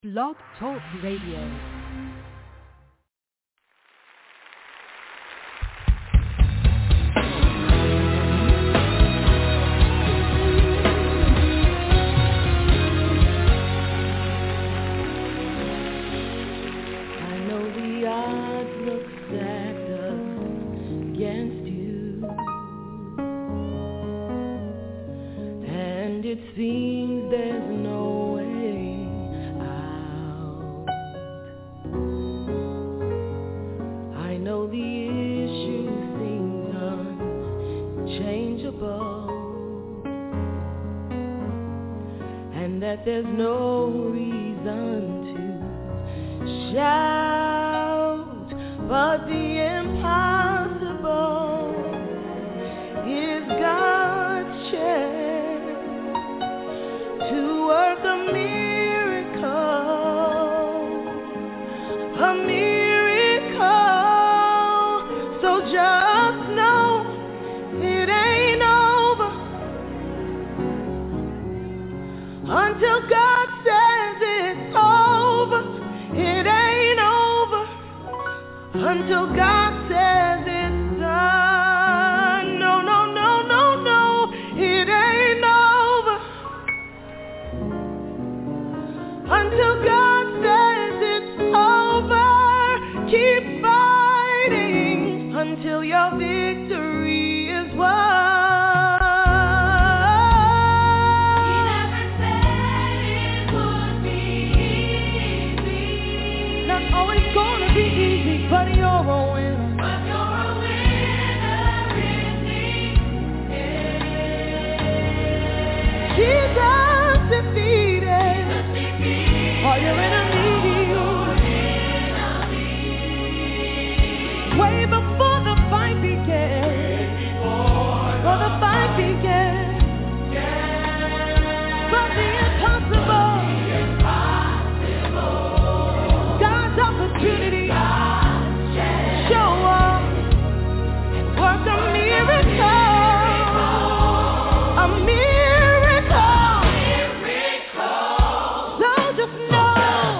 Blog Talk Radio. There's no reason to shout, but the impossible is God's chance to work a miracle. So just know it ain't over until God says it's over. It ain't over until God says it's done. No, no, no, no, no. It ain't over until God says it's over. Keep fighting until your victory is won. But you're a winner. But you're a winner indeed. Jesus defeated all your enemies. Way before the fight began. Before the fight began. From the impossible. God's opportunity. Show up and work a miracle, so just know.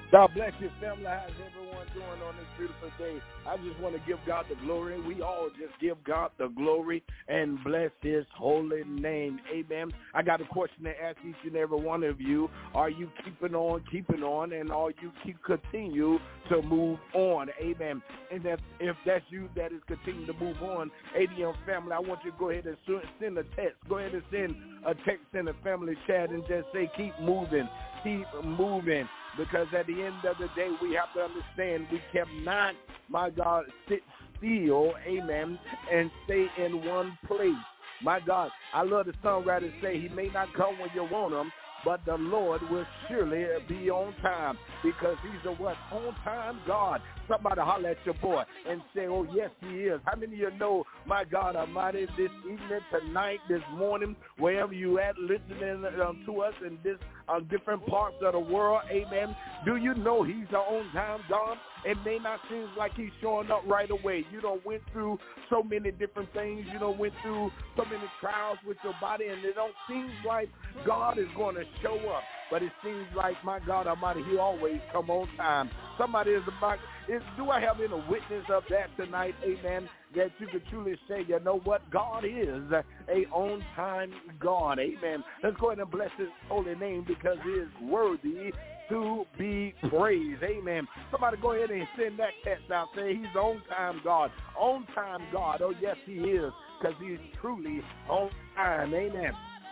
God bless you, family. How's everyone doing on this beautiful day? I just want to give God the glory. We all just give God the glory and bless his holy name. Amen. I got a question to ask each and every one of you. Are you keeping on, and are you continue to move on? Amen. And if that's you that is continuing to move on, ADM family, I want you to go ahead and send a text. Go ahead and send a text in the family chat and just say, keep moving. Keep moving. Because at the end of the day, we have to understand we cannot, my God, sit still, amen, and stay in one place. My God, I love the songwriter say he may not come when you want him, but the Lord will surely be on time because he's a what? On-time God. Somebody holler at your boy and say, oh, yes, he is. How many of you know, my God Almighty, this evening, tonight, this morning, wherever you at, listening to us in this different parts of the world, amen, do you know he's an on-time God? It may not seem like he's showing up right away. You done went through so many different things. You done went through so many trials with your body, and it don't seem like God is going to show up. But it seems like, my God Almighty, he always come on time. Somebody is about, do I have any witness of that tonight, amen, that you could truly say, you know what, God is a on-time God, amen. Let's go ahead and bless his holy name because he is worthy to be praised, amen. Somebody go ahead and send that text out, say he's on-time God, on-time God. Oh, yes, he is, because he's truly on time, amen.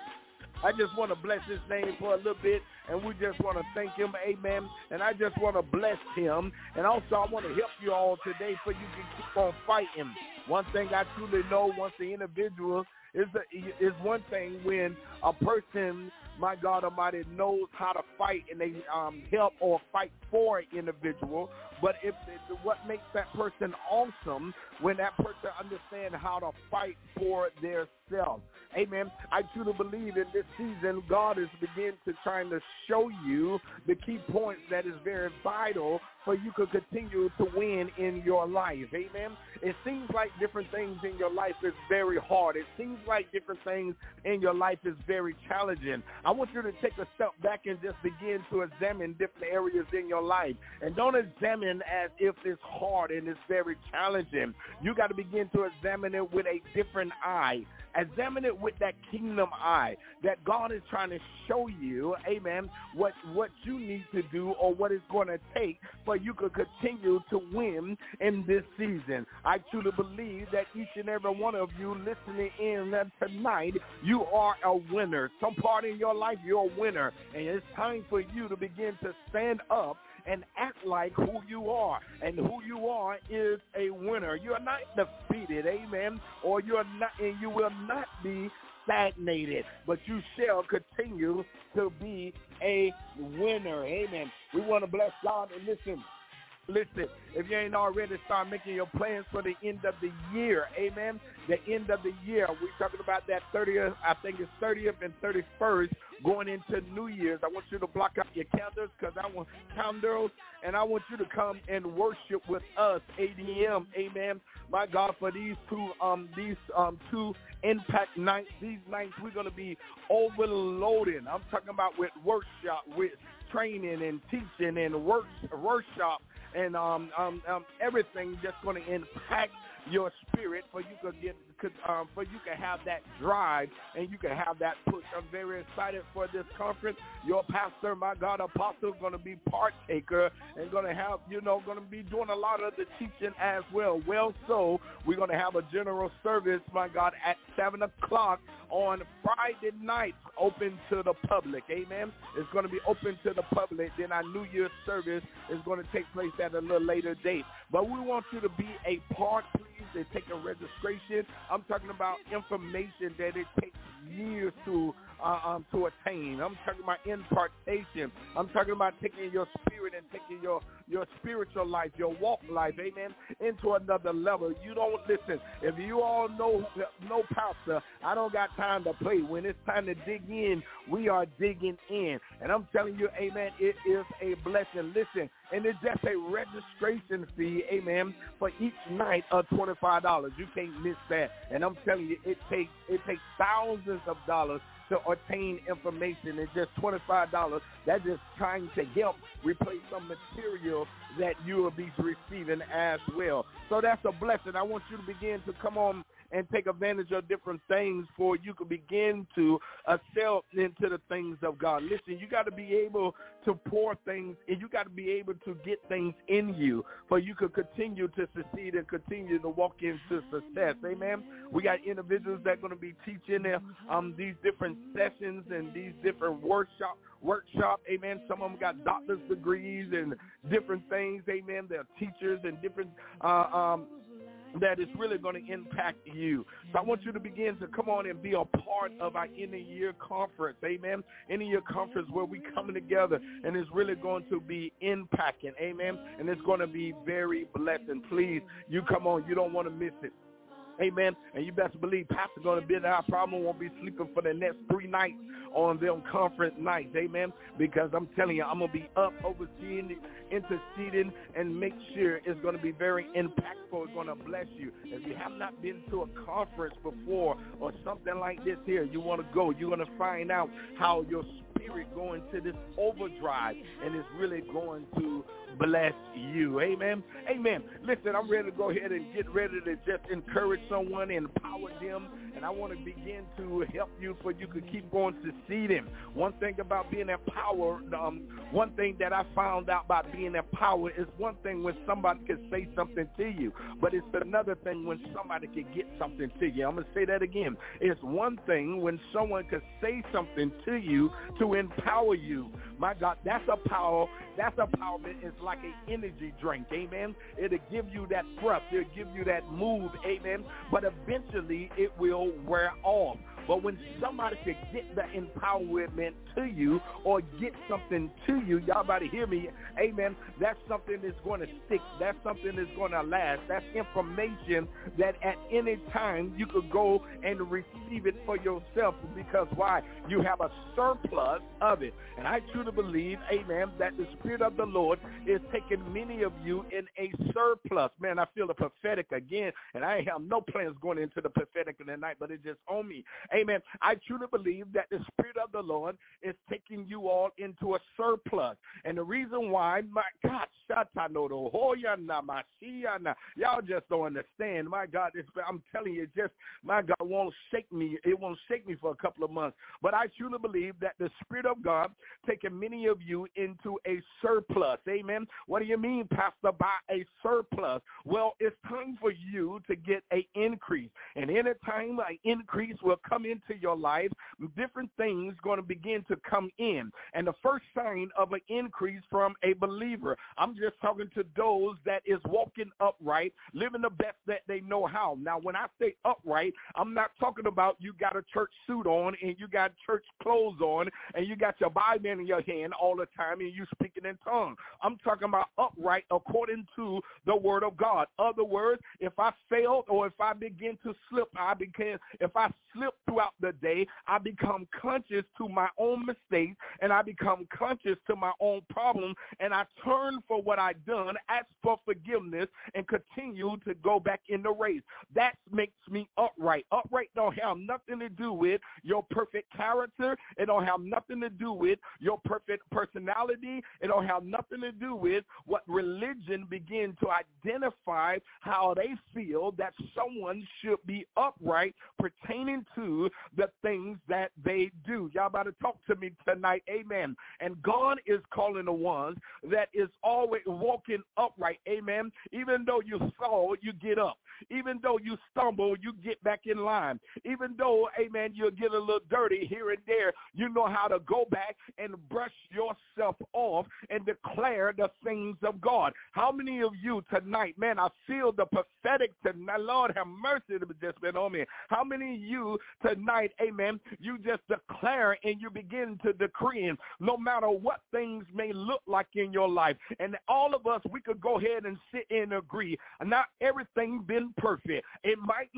I just want to bless his name for a little bit, and we just want to thank him, amen. And I just want to bless him. And also I want to help you all today so you can keep on fighting. One thing I truly know, once the individual is one thing when a person, my God Almighty, knows how to fight and they help or fight for an individual. But what makes that person awesome when that person understands how to fight for their self. Amen. I truly believe in this season, God is beginning to trying to show you the key points that is very vital for you to continue to win in your life. Amen. It seems like different things in your life is very hard. It seems like different things in your life is very challenging. I want you to take a step back and just begin to examine different areas in your life. And don't examine as if it's hard and it's very challenging. You got to begin to examine it with a different eye. Examine it with that kingdom eye that God is trying to show you, amen, what you need to do or what it's going to take for you to continue to win in this season. I truly believe that each and every one of you listening in tonight, you are a winner. Some part in your life, you're a winner, and it's time for you to begin to stand up and act like who you are. And who you are is a winner. You're not defeated, amen, or you're not, and you will not be stagnated, but you shall continue to be a winner, amen. We want to bless God and listen, if you ain't already start making your plans for the end of the year, amen, the end of the year, we're talking about that 30th, I think it's 30th and 31st, going into New Year's. I want you to block out your calendars because I want calendars, and I want you to come and worship with us, ADM, amen. My God, for these two impact nights, these nights we're going to be overloading. I'm talking about with workshop, with training and teaching and workshop. And everything just going to impact your spirit for you can have that drive and you can have that push. I'm very excited for this conference. Your pastor, my God, apostle, is going to be partaker and going to have, going to be doing a lot of the teaching as well. Well, so we're going to have a general service, my God, at 7 o'clock on Friday night, open to the public. Amen. It's going to be open to the public. Then our New Year's service is going to take place at a little later date. But we want you to be a part, please. They take a registration. I'm talking about information that it takes years to attain. I'm talking about impartation. I'm talking about taking your spirit and taking your spiritual life, your walk life, amen, into another level. You don't listen. If you all know pastor, I don't got time to play. When it's time to dig in, we are digging in. And I'm telling you, amen, it is a blessing. Listen, and it's just a registration fee, amen, for each night of $25. You can't miss that. And I'm telling you, it takes thousands of dollars to obtain information. It's just $25. That's just trying to help replace some material that you will be receiving as well. So that's a blessing. I want you to begin to come on and take advantage of different things for you can begin to sell into the things of God. Listen, you got to be able to pour things, and you got to be able to get things in you for you could continue to succeed and continue to walk into success. Amen. We got individuals that are going to be teaching these different sessions and these different workshop. Amen. Some of them got doctor's degrees and different things. Amen. They're teachers and different that is really going to impact you. So I want you to begin to come on and be a part of our end-of-year conference. Amen. End-of-year conference where we coming together, and it's really going to be impacting. Amen. And it's going to be very blessing. Please, you come on. You don't want to miss it. Amen. And you best believe Pastor's going to be there. I probably won't be sleeping for the next 3 nights on them conference nights. Amen. Because I'm telling you, I'm going to be up overseeing, interceding, and make sure it's going to be very impactful. It's going to bless you. If you have not been to a conference before or something like this here, you want to go. You're going to find out how your spirit going to this overdrive, and it's really going to bless you. Amen. Amen. Listen, I'm ready to go ahead and get ready to just encourage someone and empower them, and I want to begin to help you so you can keep going succeeding. One thing about being empowered, one thing that I found out about being empowered is one thing when somebody can say something to you, but it's another thing when somebody can get something to you. I'm going to say that again. It's one thing when someone can say something to you to empower you. My God, that's a power. That's empowerment. It's like an energy drink. Amen. It'll give you that thrust. It'll give you that move. Amen. But eventually it will wear off. But when somebody can get the empowerment to you or get something to you, y'all about to hear me, amen, that's something that's going to stick. That's something that's going to last. That's information that at any time you could go and receive it for yourself because why? You have a surplus of it. And I truly believe, amen, that the Spirit of the Lord is taking many of you in a surplus. Man, I feel the prophetic again, and I have no plans going into the prophetic tonight, but it's just on me. Amen. I truly believe that the Spirit of the Lord is taking you all into a surplus. And the reason why, my God, y'all just don't understand. My God, I'm telling you, just, my God, won't shake me. It won't shake me for a couple of months. But I truly believe that the Spirit of God taking many of you into a surplus. Amen. What do you mean, Pastor, by a surplus? Well, it's time for you to get an increase. And any time an increase will come into your life, different things going to begin to come in. And the first sign of an increase from a believer, I'm just talking to those that is walking upright, living the best that they know how. Now, when I say upright, I'm not talking about you got a church suit on and you got church clothes on and you got your Bible in your hand all the time and you speaking in tongues. I'm talking about upright according to the word of God. Other words, if I failed or if I begin to slip, if I slip throughout the day, I become conscious to my own mistakes and I become conscious to my own problem and I turn for what I've done, ask for forgiveness, and continue to go back in the race. That makes me upright. Upright don't have nothing to do with your perfect character. It don't have nothing to do with your perfect personality. It don't have nothing to do with what religion begin to identify how they feel that someone should be upright pertaining to the things that they do. Y'all about to talk to me tonight. Amen. And God is calling the ones that is always walking upright. Amen. Even though you fall, you get up. Even though you stumble, you get back in line. Even though, amen, you'll get a little dirty here and there, you know how to go back and brush yourself off and declare the things of God. How many of you tonight, man, I feel the prophetic tonight. Lord have mercy, it has just been on me. How many of you tonight, amen, you just declare and you begin to decree, no matter what things may look like in your life. And all of us, we could go ahead and sit and agree. Not everything been perfect. It might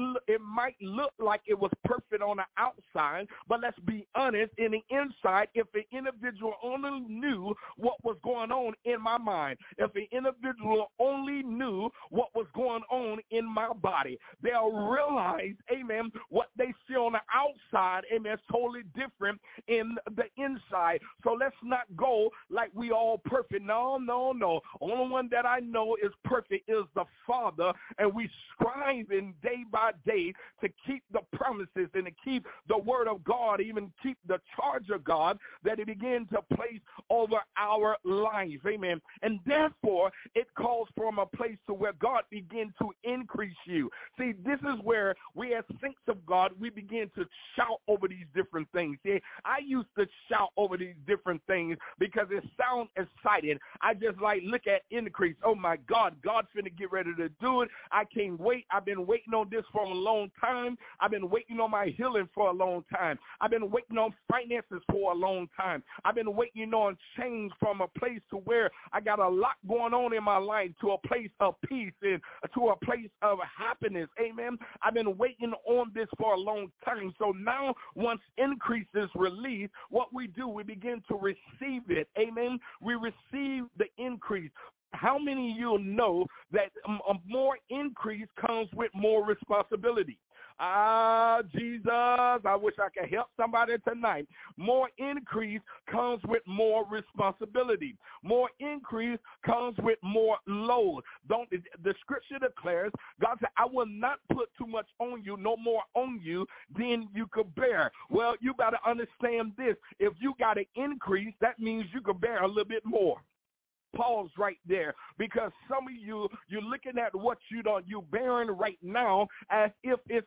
look like it was perfect on the outside, but let's be honest, in the inside, if the individual only knew what was going on in my mind, if the individual only knew what was going on on in my body. They'll realize, amen, what they see on the outside, amen, is totally different in the inside. So let's not go like we all perfect. No. Only one that I know is perfect is the Father, and we striving day by day to keep the promises and to keep the word of God, even keep the charge of God that He began to place over our life. Amen. And therefore, it calls from a place to where God begin to increase you. See, this is where we as saints of God, we begin to shout over these different things. See, I used to shout over these different things because it sounds exciting. I just like look at increase. Oh my God, God's finna get ready to do it. I can't wait. I've been waiting on this for a long time. I've been waiting on my healing for a long time. I've been waiting on finances for a long time. I've been waiting on change from a place to where I got a lot going on in my life to a place of peace and to a place of happiness. Amen. I've been waiting on this for a long time. So now once increase is released, what we do, we begin to receive it. Amen. We receive the increase. How many of you know that more increase comes with more responsibility? Jesus, I wish I could help somebody tonight. More increase comes with more responsibility. More increase comes with more load. The scripture declares, God said, I will not put too much on you, no more on you than you could bear. Well, you got to understand this. If you got an increase, that means you could bear a little bit more. Pause right there, because some of you, you're looking at what you're bearing right now as if it's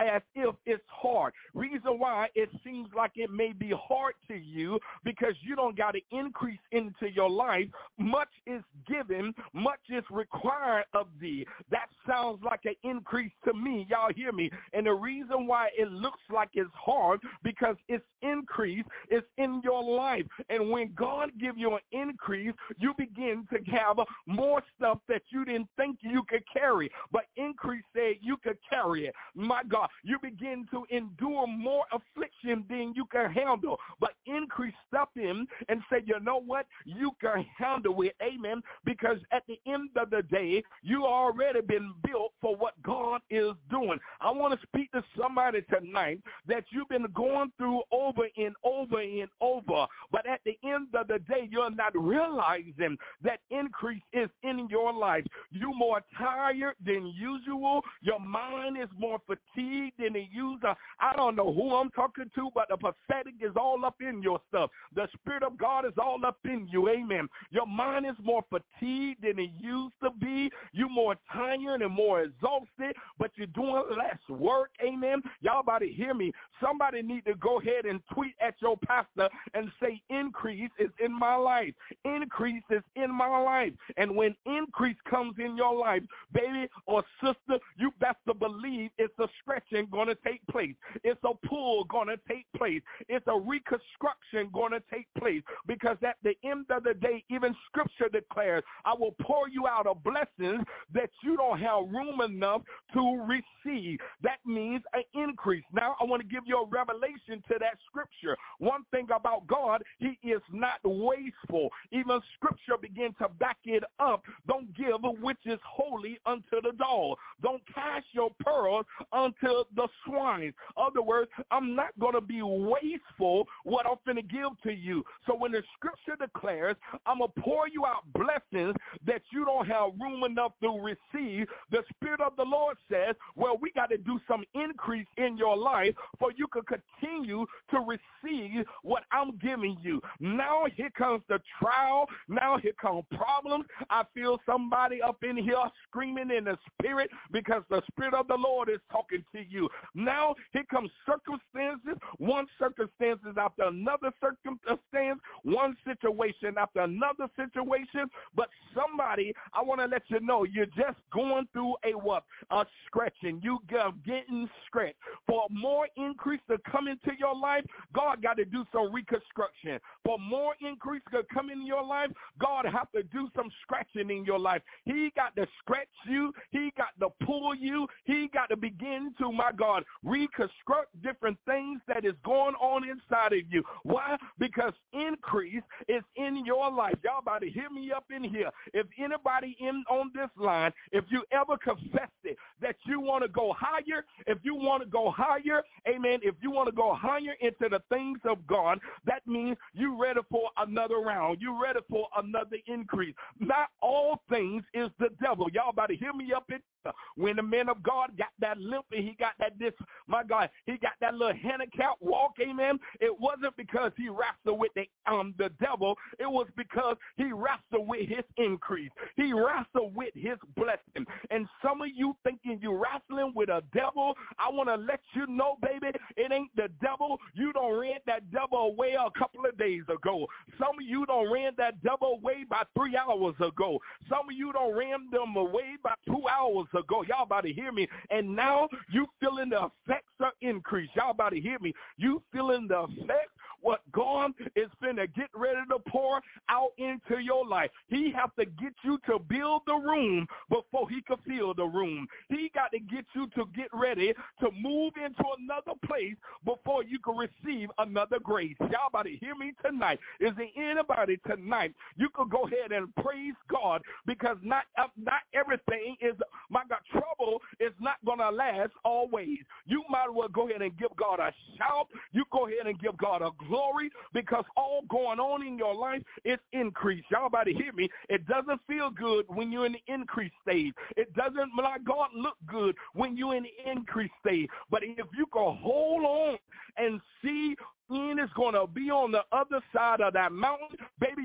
hard. Reason why it seems like it may be hard to you because you don't got an increase into your life. Much is given, much is required of thee. That sounds like an increase to me. Y'all hear me? And the reason why it looks like it's hard because it's increase is in your life. And when God give you an increase, you begin to have more stuff that you didn't think you could carry, but increase said you could carry it. My God, you begin to endure more affliction than you can handle, but increase step in and say, you know what, you can handle it. Amen. Because at the end of the day, you already been built for what God is doing. I want to speak to somebody tonight that you've been going through over and over and over, but at the end of the day, you're not realizing that increase is in your life. You're more tired than usual. Your mind is more fatigued than it used to. I don't know who I'm talking to, but the prophetic is all up in your stuff. The Spirit of God is all up in you. Amen. Your mind is more fatigued than it used to be. You're more tired and more exhausted, but you're doing less work. Amen. Y'all about to hear me. Somebody need to go ahead and tweet at your pastor and say, increase is in my life. Increase is in my life. And when increase comes in your life, baby or sister, you best to believe it's a stretching going to take place. It's a pull going to take place. It's a reconstruction going to take place, because at the end of the day, even scripture declares, I will pour you out a blessing that you don't have room enough to receive. That means an increase. Now, I want to give you a revelation to that scripture. One thing about God, he is not wasteful. Even scripture begins to back it up. Don't give which is holy unto the dog. Don't cast your pearls unto the swine. Other words, I'm not going to be wasteful what I'm going to give to you. So when the scripture declares, I'm going to pour you out blessings that you don't have room enough to receive, the Spirit of the Lord says, well, we got to do some increase in your life for you can continue to receive what I'm giving you. Now here comes the trial. Now here come problems. I feel somebody up in here screaming in the spirit because the Spirit of the Lord is talking to you. Now here comes circumstances, one circumstances after another circumstance, one situation after another situation. But somebody, I want to let you know, you're just going through a stretching. You getting stretched. For more increase to come into your life, God got to do some reconstruction. For more increase to come in your life, God God have to do some scratching in your life. He got to scratch you. He got to pull you. He got to begin to, my God, reconstruct different things that is going on inside of you. Why? Because increase is in your life. Y'all about to hear me up in here. If anybody on this line, if you ever confessed it, that you want to go higher, if you want to go higher, amen, if you want to go higher into the things of God, that means you ready for another round. You ready for another increase. Not all things is the devil. Y'all about to hear me up in here. When the man of God got that limp and he got that my God, he got that little handicap walk, amen, it wasn't because he wrestled with the devil. It was because he wrestled with his increase. He wrestled with his blessing. And some of you thinking you're wrestling with a devil, I want to let you know, baby, it ain't the devil. You don't ran that devil away a couple of days ago. Some of you don't ran that devil away by 3 hours ago. Some of you don't ran them away by 2 hours ago. Y'all about to hear me. And now you feeling the effects of increase. Y'all about to hear me. You feeling the effects what God is finna get ready to pour out into your life. He have to get you to build the room before he can fill the room. He got to get you to get ready to move into another place before you can receive another grace. Y'all about to hear me tonight. Is there anybody tonight you could go ahead and praise God, because not everything is, my God, trouble is not going to last always. You might as well go ahead and give God a shout. You go ahead and give God a glory, because all going on in your life is increase. Y'all about to hear me. It doesn't feel good when you're in the increase stage. It doesn't, my God, look good when you're in the increase stage. But if you can hold on and see when it's going to be on the other side of that mountain, baby,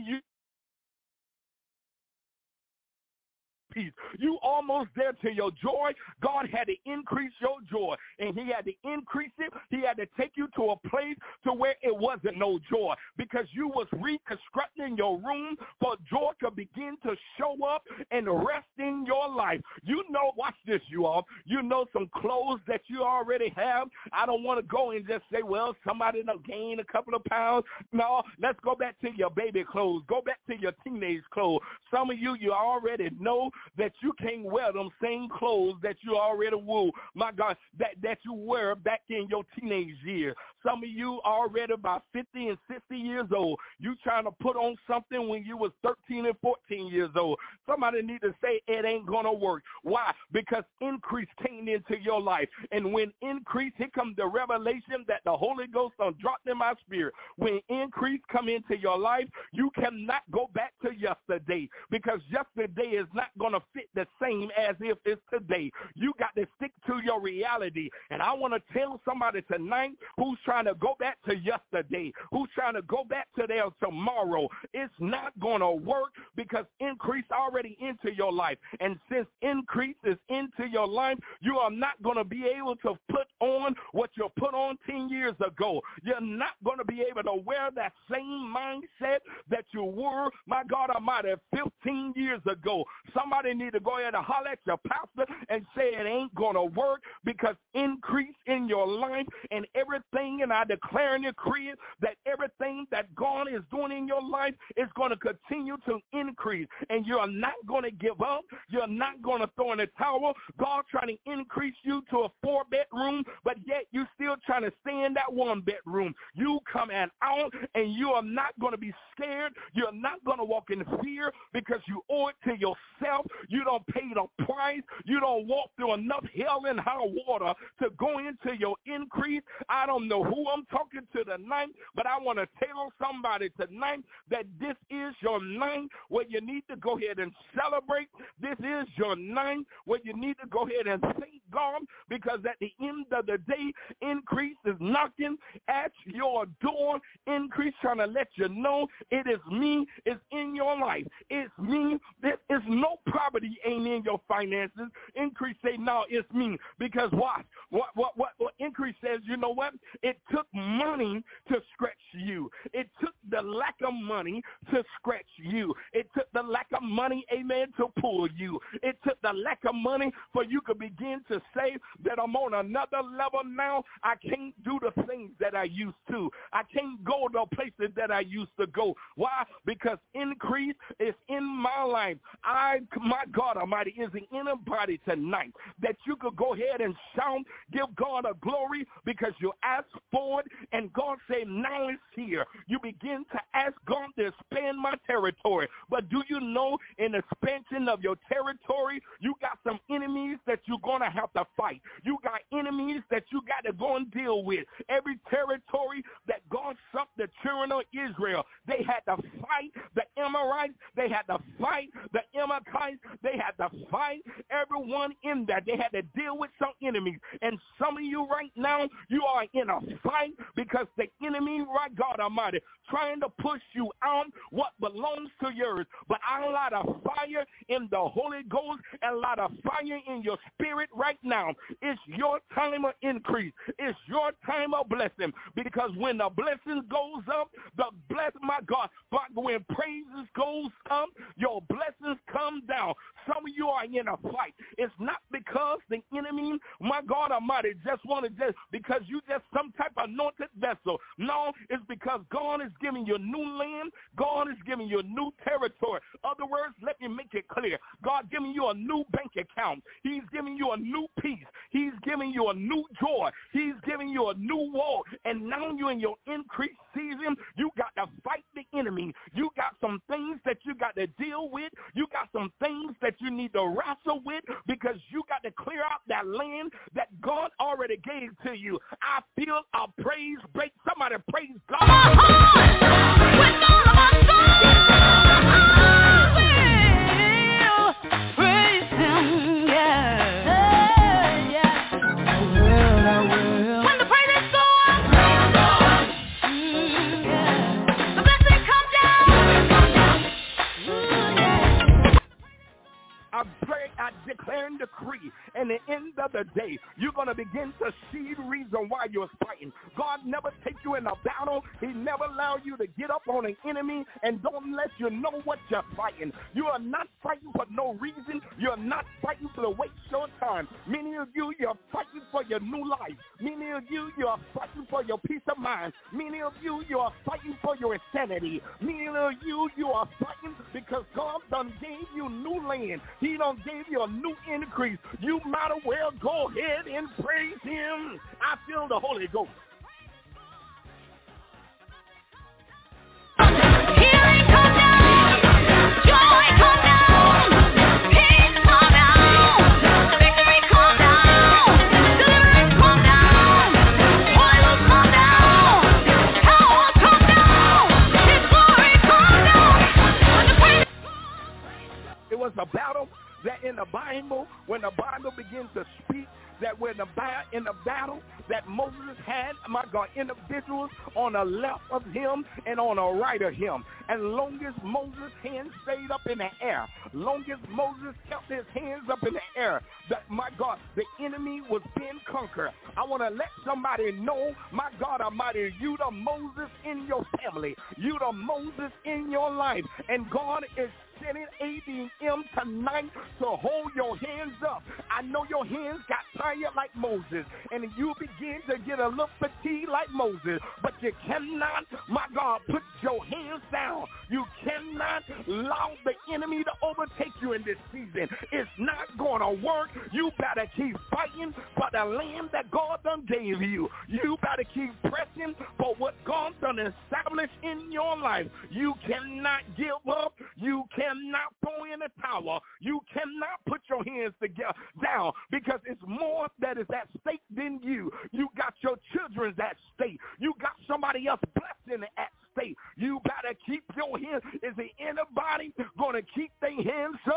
peace. You almost there to your joy. God had to increase your joy, and he had to increase it. He had to take you to a place to where it wasn't no joy, because you was reconstructing your room for joy to begin to show up and rest in your life. You know, watch this, you all. You know some clothes that you already have. I don't want to go and just say, well, somebody done gained a couple of pounds. No, let's go back to your baby clothes. Go back to your teenage clothes. Some of you already know that you can't wear them same clothes that you already wore, my God, that you wear back in your teenage years. Some of you already about 50 and 60 years old. You trying to put on something when you was 13 and 14 years old. Somebody need to say it ain't going to work. Why? Because increase came into your life. And when increase, here comes the revelation that the Holy Ghost dropped in my spirit. When increase come into your life, you cannot go back to yesterday, because yesterday is not going to fit the same as if it's today. You got to stick to your reality. And I want to tell somebody tonight who's trying to go back to yesterday, who's trying to go back to their tomorrow, it's not going to work, because increase already into your life. And since increase is into your life, you are not going to be able to put on what you put on 10 years ago. You're not going to be able to wear that same mindset that you were, my God Almighty, 15 years ago. Somebody need to go ahead and holler at your pastor and say it ain't going to work, because increase in your life and everything, and I declare and decree that everything that God is doing in your life is going to continue to increase, and you're not going to give up. You're not going to throw in the towel. God trying to increase you to a 4-bedroom, but yet you still trying to stay in that 1-bedroom. You come out and you are not going to be scared. You're not going to walk in fear, because you owe it to yourself. You don't pay the price. You don't walk through enough hell and high water to go into your increase. I don't know who I'm talking to tonight, but I want to tell somebody tonight that this is your night where you need to go ahead and celebrate. This is your night where you need to go ahead and thank God, because at the end of the day, increase is knocking at your door. Increase trying to let you know it is me. It's in your life. It's me. There is no poverty ain't in your finances. Increase say, no, it's me. Because what increase says, you know what? It took money to stretch you. It took the the lack of money to scratch you. It took the lack of money, amen, to pull you. It took the lack of money for you to begin to say that I'm on another level now. I can't do the things that I used to. I can't go to places that I used to go. Why? Because increase is in my life. My God Almighty, is there anybody tonight that you could go ahead and shout, give God a glory because you asked for it, and God said, now it's here. You begin to ask God to expand my territory. But do you know, in the expansion of your territory, you got some enemies that you're going to have to fight. You got enemies that you got to go and deal with. Every territory that God sent the children of Israel, they had to fight the Amorites, they had to fight the Amalekites, they had to fight everyone in that. They had to deal with some enemies. And some of you right now, you are in a fight because the enemy, right, God Almighty, trying to push you out what belongs to yours. But I light a fire in the Holy Ghost and light a fire in your spirit right now. It's your time of increase. It's your time of blessing, because when the blessing goes up, my God, but when praises goes up, your blessings come down. Some of you are in a fight. It's not because the enemy, my God Almighty, just wanted because you just some type of anointed vessel. No, it's because God is giving you new land. God is giving you new territory. Other words, let me make it clear. God giving you a new bank account. He's giving you a new peace. He's giving you a new joy. He's giving you a new walk. And now you're in your increased season. You got to fight the enemy. You got some things that you got to deal with. You got some things that you need to wrestle with, because you got to clear out that land that God already gave to you. I feel a praise break. Somebody praise God. With all of our souls, praise Him, When the praises go up, the blessing come down. I declare and decree, and at the end of the day, you're going to begin to see the reason why you're fighting. God never take you in a battle. He never allow you to get up on an enemy and don't let you know what you're fighting. You are not fighting for no reason. You're not fighting to waste your time. Many of you, you're fighting for your new life. Many of you, you're fighting for your peace of mind. Many of you, you are fighting for your insanity. Many of you, you are fighting because God done gave you new land. He done gave you a new increase. You might as well go ahead and praise Him. I feel the Holy Ghost. Healing come down, joy come down, peace come down, victory come down, deliverance come down, oil come down, power come down, His glory come down. It was a battle that in the Bible, when the Bible begins to speak, that when in the battle that Moses had, my God, individuals on the left of him and on the right of him. And long as Moses' hands stayed up in the air, long as Moses kept his hands up in the air, that, my God, the enemy was being conquered. I want to let somebody know, my God Almighty, you the Moses in your family. You the Moses in your life. And God is sending ADM tonight to hold your hands up. I know your hands got tired like Moses, and you begin to get a little fatigued like Moses, but you cannot, my God, put your hands down. You cannot allow the enemy to overtake you in this season. It's not going to work. You better keep fighting for the land that God done gave you. You better keep pressing for what God done established in your life. You cannot give up. You cannot throw in a towel. You cannot put your hands together down, because it's more that is at stake than you. You got your children's at stake. You got somebody else blessing at stake. You better keep your hands. Is there anybody going to keep their hands up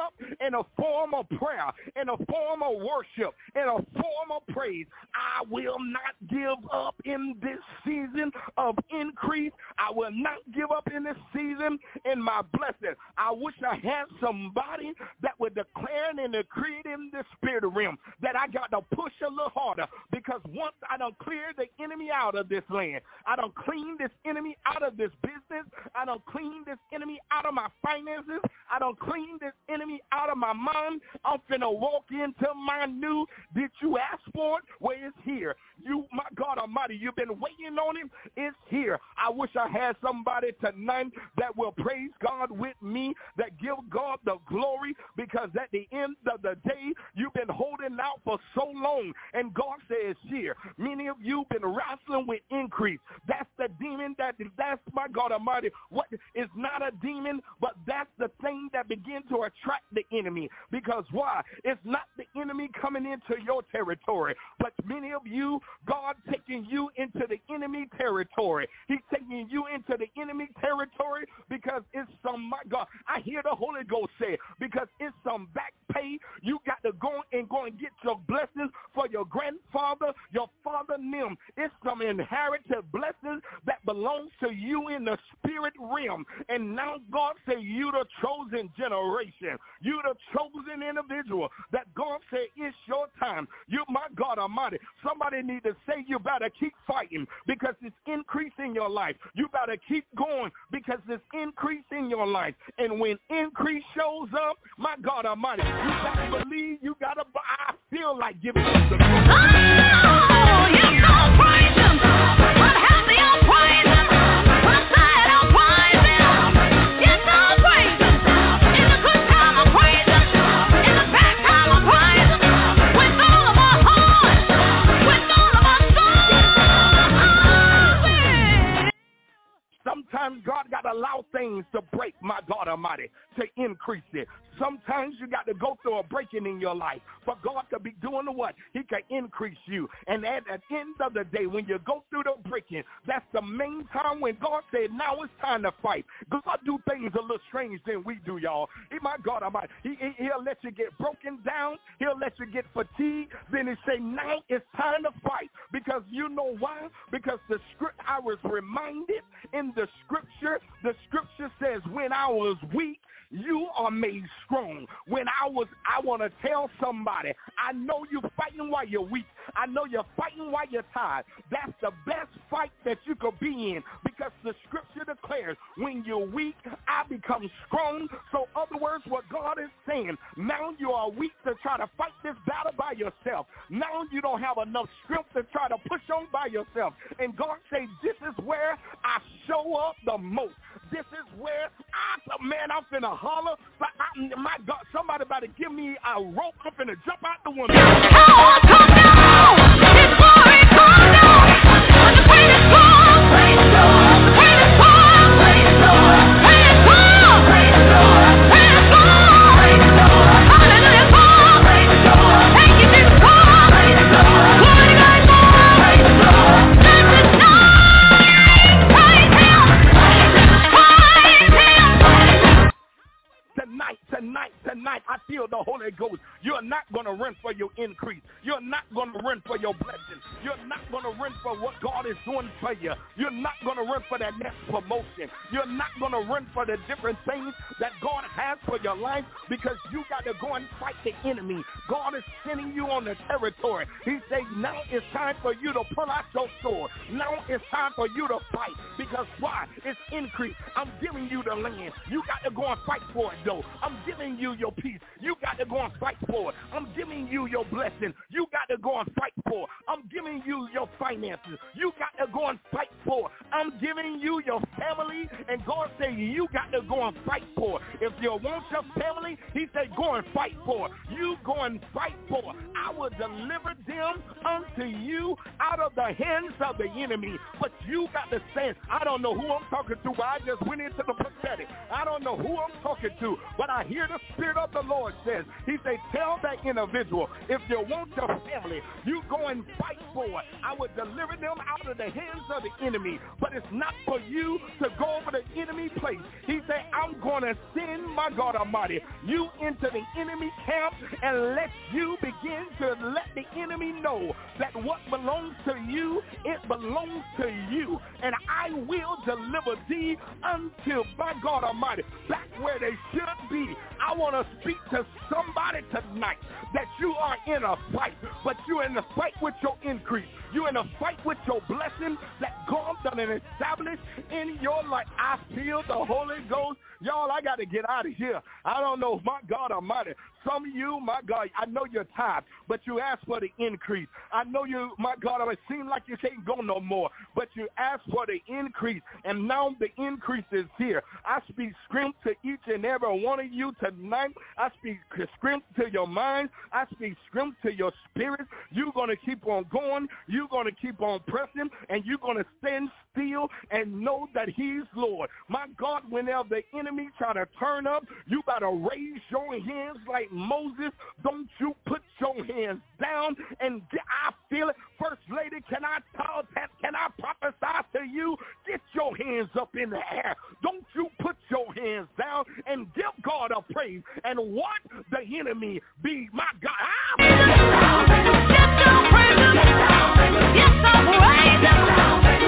in a form of prayer, in a form of worship, in a form of praise. I will not give up in this season of increase. I will not give up in this season in my blessing. I wish I had somebody that would declare and decree in the spirit realm that I got to push a little harder, because once I done cleared the enemy out of this land, I done cleaned this enemy out of this business, I done cleaned this enemy out of my finances, I done cleaned this enemy out of my mind, I'm finna walk into my new, did you ask for it? Well, it's here. You, my God Almighty, you've been waiting on him. It's here. I wish I had somebody tonight that will praise God with me, that give God the glory, because at the end of the day, you've been holding out for so long, and God says here, many of you been wrestling with increase. That's the demon, that's my God Almighty. What is not a demon, but that's the thing that begins to attract the enemy. Because why? It's not the enemy coming into your territory, but many of you, God taking you into the enemy territory. He's taking you into the enemy territory because it's some, my God, I hear the Holy Ghost say, because it's some back pay. You got to go and get your blessings for your grandfather, your father, them. It's some inherited blessings that belongs to you in the spirit realm. And now God say you the chosen generation. You the chosen individual that God say it's your time. You, my God Almighty, somebody need to say you better keep fighting because it's increasing your life. You better keep going because it's increasing your life. And when increase shows up, my God Almighty, you got to believe, you got to, I feel like giving you the glory. Oh, you know, praise him. But help me on praise him. I said I'll praise him. Yes, I'll praise him. In the good time I'll praise him. In the bad time I'll praise him. With all of my heart. With all of my soul. Sometimes God got to allow things to break, my God Almighty, to increase it. Sometimes you got to go through a breaking in your life for God to be doing the what? He can increase you. And at the end of the day, when you go through the breaking, that's the main time when God said, now it's time to fight. God do things a little strange than we do, y'all. My God Almighty, he'll let you get broken down. He'll let you get fatigued. Then he say, now it's time to fight. Because you know why? Because the script, I was reminded in the scripture says, when I was weak, you are made strong. When I want to tell somebody, I know you're fighting while you're weak. I know you're fighting while you're tired. That's the best fight that you could be in, because the scripture declares, when you're weak, I become strong. So other words, what God is saying, now you are weak to try to fight this battle by yourself. Now you don't have enough strength to try to push on by yourself. And God says, this is where I show up the most. This is where I'm finna holler. But my God, somebody about to give me a rope. I'm finna jump out the window. Oh, come down! His glory, come down! When the pain is gone, praise the Lord. The pain is gone, praise the Lord. Pain is gone, praise the Lord. Pain is gone, praise the Lord. Hallelujah, God, praise the Lord. Thank you, Jesus, God, praise the Lord. Glory to God, God, praise the Lord. This is night, praise Him, praise Him, praise Him. Tonight, I feel the Holy Ghost. You're not going to run for your increase. You're not going to run for your blessing. You're not going to run for what God is doing for you. You're not going to run for that next promotion. You're not going to run for the different things that God has for your life, because you got to go and fight the enemy. God is sending you on the territory. He says, now it's time for you to pull out your sword. Now it's time for you to fight. Because why? It's increase. I'm giving you the land. You got to go and fight for it, though. I'm giving you your peace. You got to go and fight for it. I'm giving you your blessing. You got to go and fight for it. I'm giving you your finances. You got to go and fight for it. I'm giving you your family, and God said you got to go and fight for it. If you want your family, he said go and fight for it. You go and fight for it. I will deliver them unto you out of the hands of the enemy. But you got to stand. I don't know who I'm talking to, but I just went into the prophetic. I don't know who I'm talking to, but I hear the Spirit of the Lord says, he said, tell that individual, if you want your family, you go and fight for it. I would deliver them out of the hands of the enemy, but it's not for you to go over the enemy place. He said, I'm going to send, my God Almighty, you into the enemy camp and let you begin to let the enemy know that what belongs to you, it belongs to you. And I will deliver thee until, my God Almighty, back where they should be. I want to speak to somebody tonight that you are in a fight, but you're in a fight with your increase. You're in a fight with your blessing that God done and established in your life. I feel the Holy Ghost. Y'all, I got to get out of here. I don't know, my God Almighty. Some of you, my God, I know you're tired, but you asked for the increase. I know you, my God, it seems like you can't go no more, but you asked for the increase, and now the increase is here. I speak strength to each and every one of you tonight. I speak strength to your mind. I speak strength to your spirit. You're going to keep on going. You're going to keep on pressing, and you're going to stand still and know that he's Lord. My God, whenever the enemy try to turn up, you better raise your hands like Moses. Don't you put your hands down. And I feel it. First Lady, can I prophesy to you? Get your hands up in the air. Don't you put your hands down and give God a praise and watch the enemy be, my God. Yes, I'll praise him. Yes, I'll praise him.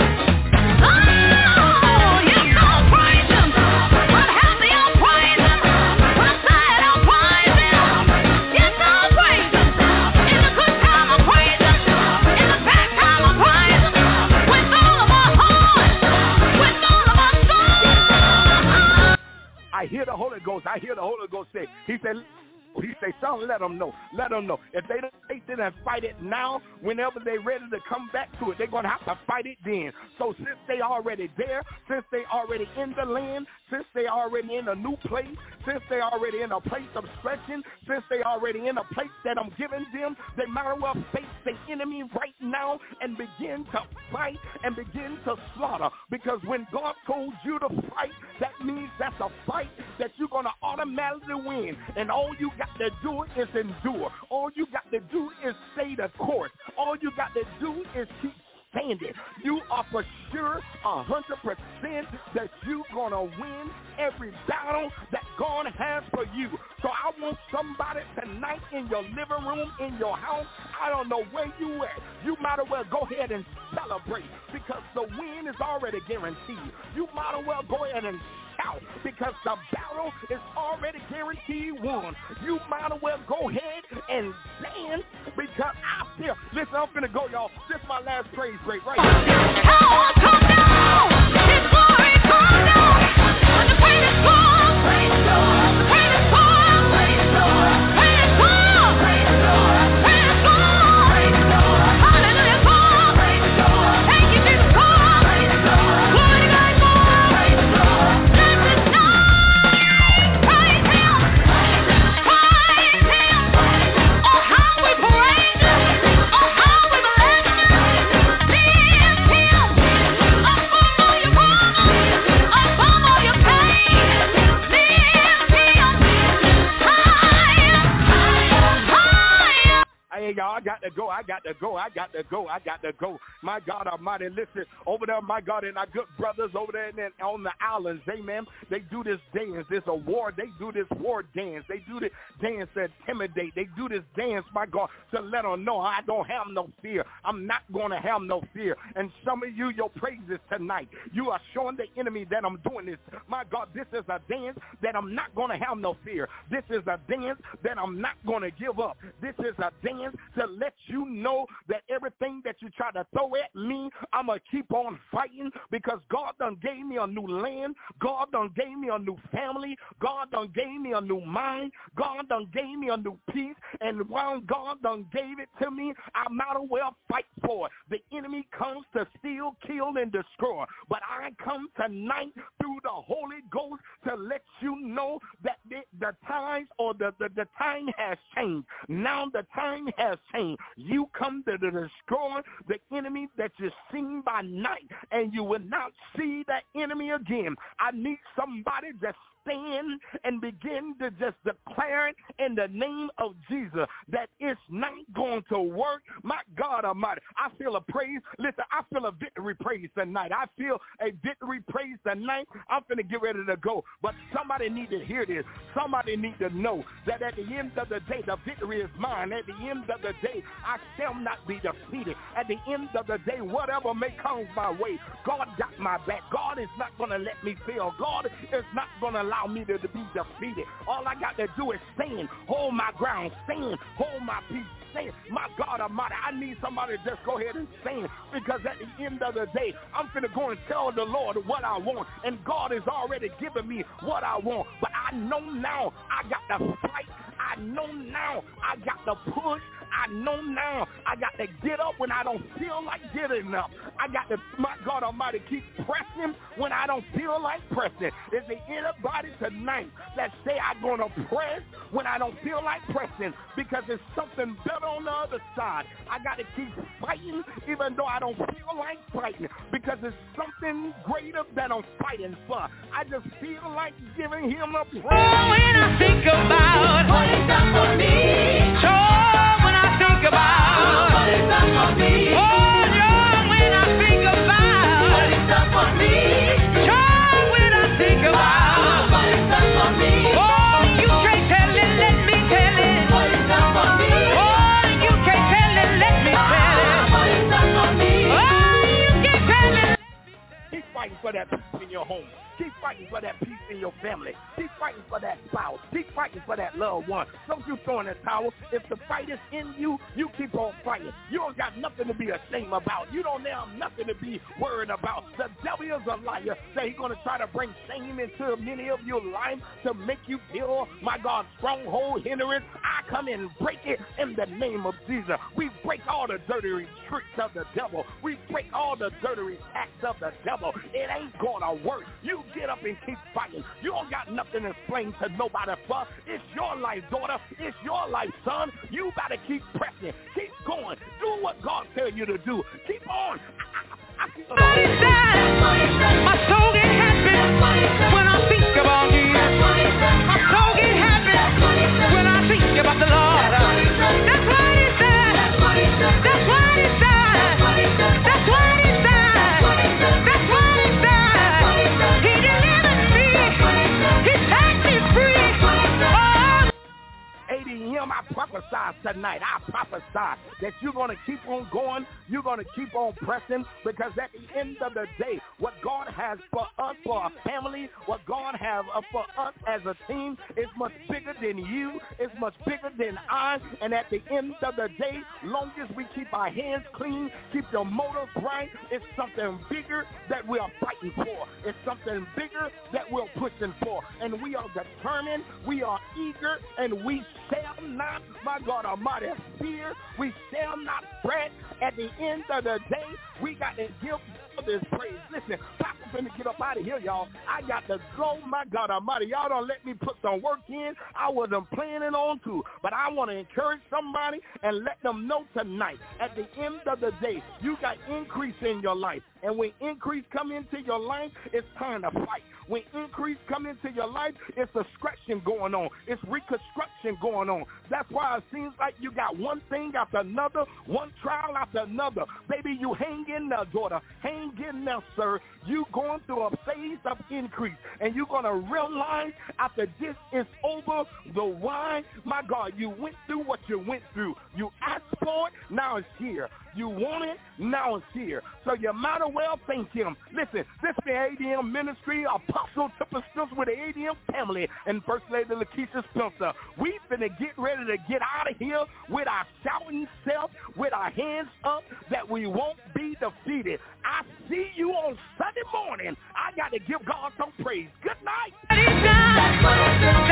I hear the Holy Ghost. I hear the Holy Ghost say, he said, son, let them know. Let them know. If they don't take it and fight it now, whenever they're ready to come back to it, they're going to have to fight it then. So since they already there, since they already in the land, since they already in a new place, since they already in a place of stretching, since they already in a place that I'm giving them, they might as well face the enemy right now and begin to fight and begin to slaughter. Because when God told you to fight, that means that's a fight that you're going to automatically win. And all you got to do is endure. All you got to do is stay the course. All you got to do is keep standing. You are for sure 100% that you're going to win every battle that God has for you. So I want somebody tonight in your living room, in your house, I don't know where you at. You might as well go ahead and celebrate because the win is already guaranteed. You might as well go ahead and shout because the battle is already guaranteed won. You might as well go ahead and dance because I feel, listen, I'm going to go, y'all. This is my last praise break right here. Power come down. His glory come down. When the pain is gone, praise God. The pain is gone, praise God. Pain is gone, praise God. Pain is gone, praise God. Hallelujah, God, praise God. Thank you, Jesus, God, praise God. Glory to God, God, praise God. Let us know, praise Him, praise Him. Oh, how we praise Him. Oh, how we bless Him. Lift Him above all your problems, above all your pain. Lift Him higher, higher. Hey, y'all, I got to go. My God Almighty, listen, over there, my God, and our good brothers over there on the islands, amen, they do this dance. There's a war. They do this war dance. They do this dance to intimidate. They do this dance, my God, to let them know I don't have no fear. I'm not going to have no fear. And some of you, your praises tonight, you are showing the enemy that I'm doing this. My God, this is a dance that I'm not going to have no fear. This is a dance that I'm not going to give up. This is a dance to let you know that everything that you try to throw at me, I'm going to keep on fighting because God done gave me a new land. God done gave me a new family. God done gave me a new mind. God done gave me a new peace. And while God done gave it to me, I might as well fight for it. The enemy comes to steal, kill, and destroy. But I come tonight through the Holy Ghost to let you know that the times or the time has changed. Now the time has changed. You come to destroy the enemy that you seen by night, and you will not see that enemy again. I need somebody just stand and begin to just declare it in the name of Jesus that it's not going to work. My God Almighty, I feel a praise. Listen, I feel a victory praise tonight. I feel a victory praise tonight. I'm going to get ready to go. But somebody need to hear this. Somebody need to know that at the end of the day, the victory is mine. At the end of the day, I shall not be defeated. At the end of the day, whatever may come my way, God got my back. God is not going to let me fail. God is not going to allow me to be defeated. All I got to do is stand, hold my ground, stand, hold my peace, stand. My God Almighty, I need somebody to just go ahead and stand, because at the end of the day, I'm going to go and tell the Lord what I want, and God has already given me what I want. But I know now I got to fight. I know now I got to push. I know now I got to get up when I don't feel like getting up. I got to, my God Almighty, keep pressing when I don't feel like pressing. Is there anybody tonight that say I'm going to press when I don't feel like pressing, because there's something better on the other side? I got to keep fighting even though I don't feel like fighting, because there's something greater that I'm fighting for. I just feel like giving him a praise. Oh, when I think about what he's done for me. Oh, when I think about what he's done for me. Oh, Lord, when I think about what he's done for me. Oh, when I think about what he's done for me. Oh, you can't tell it, let me tell it. What he's done for me. Oh, you can't tell it, let me tell it. What he's done for me. Oh, you can't tell it. Keep fighting for that peace in your home. Keep fighting for that peace in your family. Keep fighting for that spouse. Keep fighting for that loved one. Don't you throw in the towel. If the fight is in you, you keep on fighting. You don't got nothing to be ashamed about. You don't have nothing to be worried about. The devil is a liar. Say he's going to try to bring shame into many of your life to make you feel, my God, stronghold, hindrance. I come and break it in the name of Jesus. We break all the dirty tricks of the devil. We break all the dirty acts of the devil. It ain't going to work. You get up and keep fighting. You don't got nothing to explain to nobody for. It's your life, daughter. It's your life, son. You got to keep pressing. Keep going. Do what God tells you to do. Keep on. My soul get happy when I think about you. My soul get happy when I think about the Lord. That's what he said. That's what he said. That's what he said. That's what he said. That's what he said. He delivered me. He set me free. Oh. ADM, I prophesy tonight. I prophesy that you're going to keep on going. You're going to keep on pressing, because at the end of the day, what God has for us, for our family, what God has for us as a team is much bigger than you. It's much bigger than I. And at the end of the day, long as we keep our hands clean, keep the motives right, it's something bigger that we are fighting for. It's something bigger that we're pushing for. And we are determined, we are eager, and we shall not, my God Almighty, fear. We shall not fret. At the end of the day, we got to give this praise. Listen, Pastor's going to get up out of here, y'all. I got to go, my God Almighty. Y'all don't let me put some work in. I wasn't planning on to, but I want to encourage somebody and let them know tonight, at the end of the day, you got increase in your life. And when increase come into your life, it's time to fight. When increase come into your life, it's a scratching going on. It's reconstruction going on. That's why it seems like you got one thing after another, one trial after another. Baby, you hang in there, daughter. Hang in there, sir. You going through a phase of increase. And you're going to realize after this is over, the why, my God, you went through what you went through. You asked for it, now it's here. You want it, now it's here. So you might as well thank him. Listen, this is the ADM ministry, Apostle Tipper Stills with the ADM family and First Lady Lakeisha Spencer. We finna get ready to get out of here with our shouting self, with our hands up, that we won't be defeated. I see you on Sunday morning. I got to give God some praise. Good night.